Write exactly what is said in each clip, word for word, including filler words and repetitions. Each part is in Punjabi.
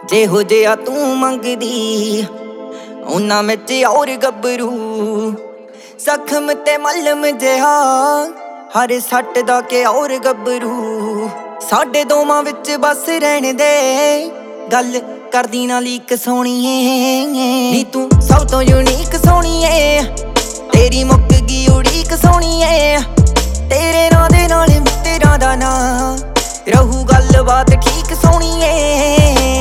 ਜਿਹੋ ਜਿਹਾ ਤੂੰ ਮੰਗਦੀ ਉਹਨਾਂ ਵਿੱਚ ਔਰ ਗੱਭਰੂ ਜ਼ਖਮ ਤੇ ਮਲਮ ਜਿਹਾ ਹਰ ਸੱਟ ਦਾ ਕਿ ਔਰ ਗੱਭਰੂ ਸਾਡੇ ਦੋਵਾਂ ਵਿੱਚ ਬਸ ਰਹਿਣ ਦੇ ਗੱਲ ਕਰਦੀ ਨਾ ਲੀਕ ਸੋਹਣੀਏ ਨੀ ਤੂੰ ਸਭ ਤੋਂ ਯੂਨੀਕ ਸੋਹਣੀਏ ਤੇਰੀ ਮੁੱਕ ਗਈ ਉਡੀਕ ਸੋਹਣੀਏ ਤੇਰੇ ਨਾਂ ਦੇ ਨਾਲ ਤੇਰਾ ਦਾ ਨਾਂ ਰਹੂ ਗੱਲਬਾਤ ਠੀਕ ਸੋਹਣੀਏ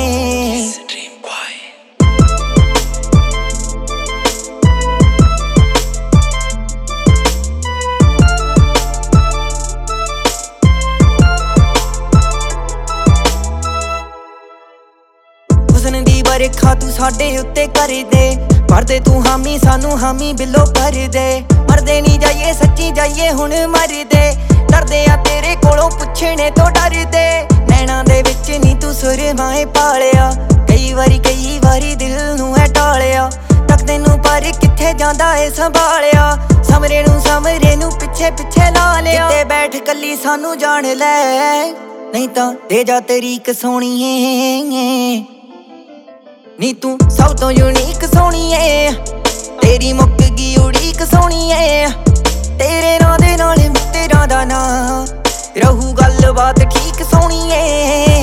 ਹੁਸਨ ਦੀ ਬਰਖਾ ਤੂੰ ਸਾਡੇ ਉੱਤੇ ਕਰ ਦੇ ਭਰਦੇ ਤੂੰ ਹਾਮੀ ਸਾਨੂੰ ਹਾਮੀ ਬਿੱਲੋ ਭਰ ਦੇ ਮਰਦੇ ਨਹੀਂ ਜਾਈਏ ਸੱਚੀ ਜਾਈਏ ਹੁਣ ਮਰਦੇ ਡਰਦੇ ਆ ਤੇਰੇ ਕੋਲੋਂ ਪੁੱਛਣੇ ਤੋਂ ਡਰਦੇ ਨੈਣਾ ਦੇ ਵਿੱਚ ਨੀ ਤੂੰ ਸੁਰਮਾਏ ਪਾਲਿਆ ਕਈ ਵਾਰੀ ਕਈ ਵਾਰੀ ਦਿਲ ਨੂੰ ਐ ਟਾਲਿਆ ਤੱਕ ਤੈਨੂੰ ਪਰ ਕਿੱਥੇ ਜਾਂਦਾ ਏ ਸੰਭਾਲਿਆ ਸਮਰੇ ਨੂੰ ਸਮਰੇ ਨੂੰ ਪਿੱਛੇ ਪਿੱਛੇ ਲਾ ਲਿਆ ਕਿਤੇ ਬੈਠ ਕੱਲੀ ਸਾਨੂੰ ਜਾਣ ਲੈ ਨਹੀਂ ਤਾਂ ਦੇ ਜਾ ਤਰੀਕ ਸੋਹਣੀਏ ਨੀ ਤੂੰ ਸਭ ਤੋਂ ਯੂਨੀਕ ਸੋਹਣੀਏ ਤੇਰੀ ਮੁੱਕ ਗਈ ਉਡੀਕ ਸੋਹਣੀਏ ਤੇਰੇ ਨਾਂ ਦੇ ਨਾਲ ਤੇਰਾ ਦਾ ਨਾਂ ਰਹੂ ਗੱਲਬਾਤ ਠੀਕ ਸੋਹਣੀਏ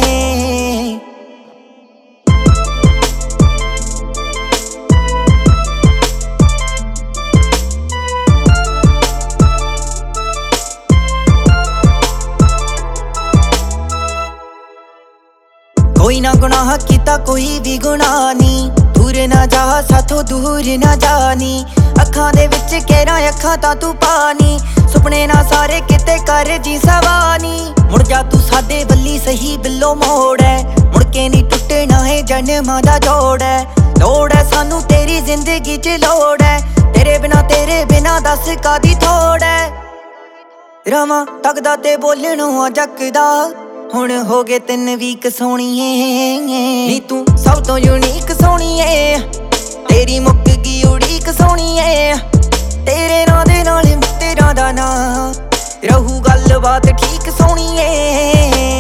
ਕੋਈ ਨਾ ਗੁਨਾਹ ਕੀਤਾ ਕੋਈ ਵੀ ਗੁਨਾਹ ਨੀ ਦੂਰ ਨਾ ਜਾ ਸਾਥੋਂ ਦੂਰ ਨਾ ਜਾਨੀ ਅੱਖਾਂ ਦੇ ਵਿੱਚ ਕਹਿਰਾਂ ਅੱਖਾਂ ਤਾਂ ਤੂੰ ਪਾਣੀ ਸੁਪਨੇ ਨਾ ਸਾਰੇ ਕਿਤੇ ਕਰ ਜੀ ਸਵਾਨੀ ਮੁੜ ਜਾ ਤੂੰ ਸਾਡੇ ਵੱਲੀ ਸਹੀ ਬਿੱਲੋ ਮੋੜ ਐ ਮੁੜ ਕੇ ਨੀ ਟੁੱਟਣਾ ਏ ਜਨਮਾਂ ਦਾ ਜੋੜ ਐ ਲੋੜ ਐ ਸਾਨੂੰ ਤੇਰੀ ਜ਼ਿੰਦਗੀ 'ਚ ਲੋੜ ਐ ਤੇਰੇ ਬਿਨਾ ਤੇਰੇ ਬਿਨਾ ਦੱਸ ਕਾਦੀ ਥੋੜ ਐ ਰਵਾਂ ਤੱਕਦਾ ਤੇ ਬੋਲਣੋਂ ਆ ਜੱਕਦਾ ਹੁਣ ਹੋ ਗਏ ਤਿੰਨ ਵੀਕ ਸੋਹਣੀਏ ਨੀ ਤੂੰ ਸਭ ਤੋਂ ਯੂਨੀਕ ਸੋਹਣੀਏ ਤੇਰੀ ਮੁੱਕ ਗਈ ਉਡੀਕ ਸੋਹਣੀਏ ਤੇਰੇ ਨਾਂ ਦੇ ਨਾਲ ਤੇਰਾ ਦਾ ਨਾਂ ਰਹੂ ਗੱਲਬਾਤ ਠੀਕ ਸੋਹਣੀਏ